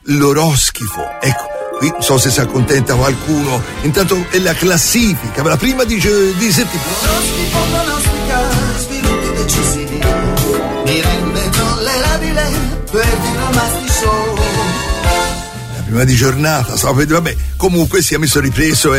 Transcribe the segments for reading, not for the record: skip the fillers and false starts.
l'oroschifo. Ecco, qui non so se si accontenta qualcuno. Intanto è la classifica, la prima di settimana. L'oroschifo pronostica sviluppi decisivi, mi rende tollerabile per rimasti show. Prima di giornata, vabbè, comunque mi sono ripreso.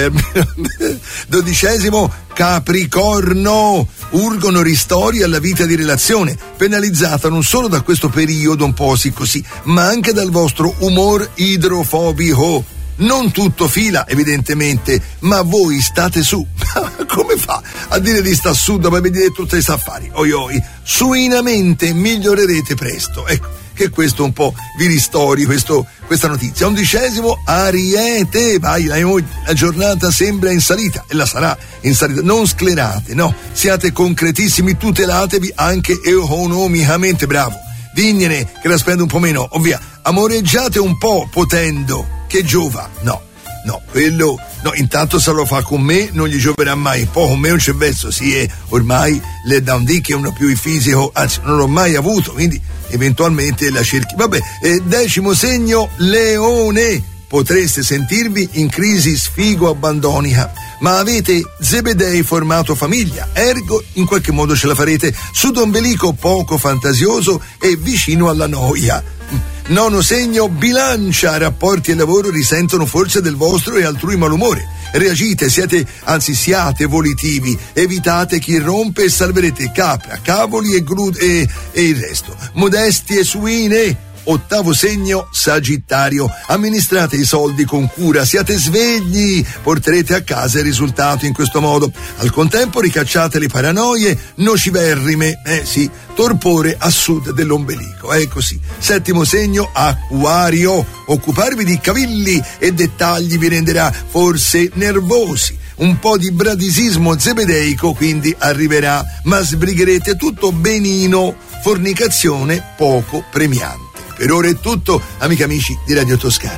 12° Capricorno, urgono ristori alla vita di relazione, penalizzata non solo da questo periodo un po' così, ma anche dal vostro umor idrofobico. Non tutto fila, evidentemente, ma voi state su. Come fa a dire di sta su dopo vedere tutti questi affari? Oi, suinamente migliorerete presto. Ecco, che questo un po' vi ristori questa notizia. 11° Ariete, vai, la giornata sembra in salita e la sarà in salita. Non sclerate, no, siate concretissimi, tutelatevi anche economicamente, bravo. Digliene che la spende un po' meno, ovvia, amoreggiate un po' potendo, che giova, no, quello, no, intanto se lo fa con me non gli gioverà mai, poi con me non c'è verso, ormai le da un dì che uno più il fisico, anzi non l'ho mai avuto, quindi eventualmente la cerchi. Vabbè, 10° segno, Leone, potreste sentirvi in crisi sfigo-abbandonica, ma avete Zebedei formato famiglia, ergo in qualche modo ce la farete. Sud ombelico poco fantasioso e vicino alla noia. 9° segno, Bilancia, rapporti e lavoro risentono forse del vostro e altrui malumore. Reagite, siate volitivi, evitate chi rompe e salverete capra, cavoli e il resto. Modestie suine. 8° segno, Sagittario, amministrate i soldi con cura, siate svegli, porterete a casa il risultato in questo modo. Al contempo ricacciate le paranoie nociverrime, torpore a sud dell'ombelico, è così. 7° segno, Acquario, occuparvi di cavilli e dettagli vi renderà forse nervosi. Un po' di bradisismo zebedeico quindi arriverà, ma sbrigherete tutto benino, fornicazione poco premiante. Per ora è tutto, amiche e amici di Radio Toscana.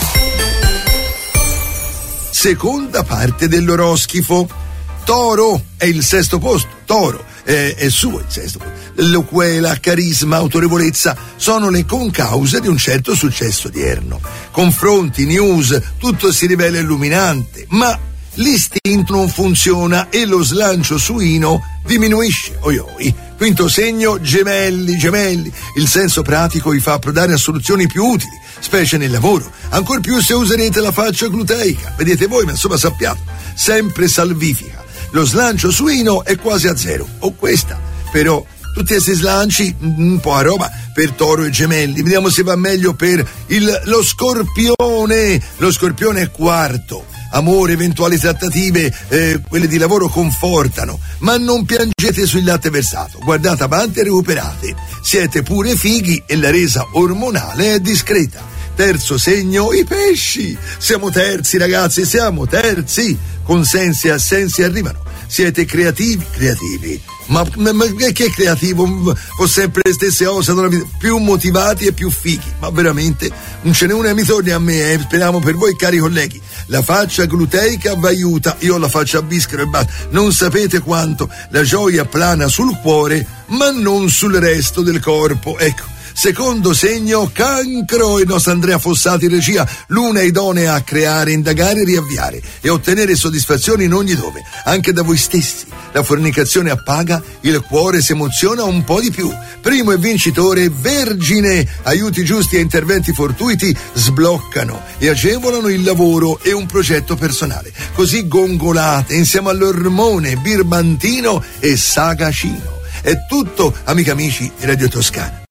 Seconda parte dell'oroschifo. Toro è il 6° posto. Toro è suo il 6° posto. Loquela, carisma, autorevolezza sono le concause di un certo successo odierno. Confronti, news, tutto si rivela illuminante, ma l'istinto non funziona e lo slancio suino diminuisce. Oi. 5° segno, Gemelli, il senso pratico vi fa approdare a soluzioni più utili, specie nel lavoro, ancor più se userete la faccia gluteica, vedete voi, ma insomma sappiate, sempre salvifica. Lo slancio suino è quasi a zero, questa, però tutti questi slanci un po' a roba per Toro e Gemelli. Vediamo se va meglio per lo Scorpione. Lo Scorpione è 4°. Amore, eventuali trattative, quelle di lavoro confortano, ma non piangete sul latte versato, guardate avanti e recuperate. Siete pure fighi e la resa ormonale è discreta. 3° segno, i pesci. Siamo terzi, ragazzi, siamo terzi. Consensi e assensi arrivano. Siete creativi. Ma che è creativo? Ho sempre le stesse cose, più motivati e più fighi. Ma veramente non ce n'è una, mi torni a me, speriamo per voi, cari colleghi. La faccia gluteica vi aiuta, io ho la faccia a bischero e basta. Non sapete quanto la gioia plana sul cuore, ma non sul resto del corpo. Ecco. 2° segno, Cancro, il nostro Andrea Fossati in regia, luna idonea a creare, indagare, riavviare e ottenere soddisfazioni in ogni dove, anche da voi stessi. La fornicazione appaga, il cuore si emoziona un po' di più. 1° e vincitore, Vergine, aiuti giusti e interventi fortuiti sbloccano e agevolano il lavoro e un progetto personale. Così gongolate insieme all'ormone, birbantino e sagacino. È tutto, amiche e amici di Radio Toscana.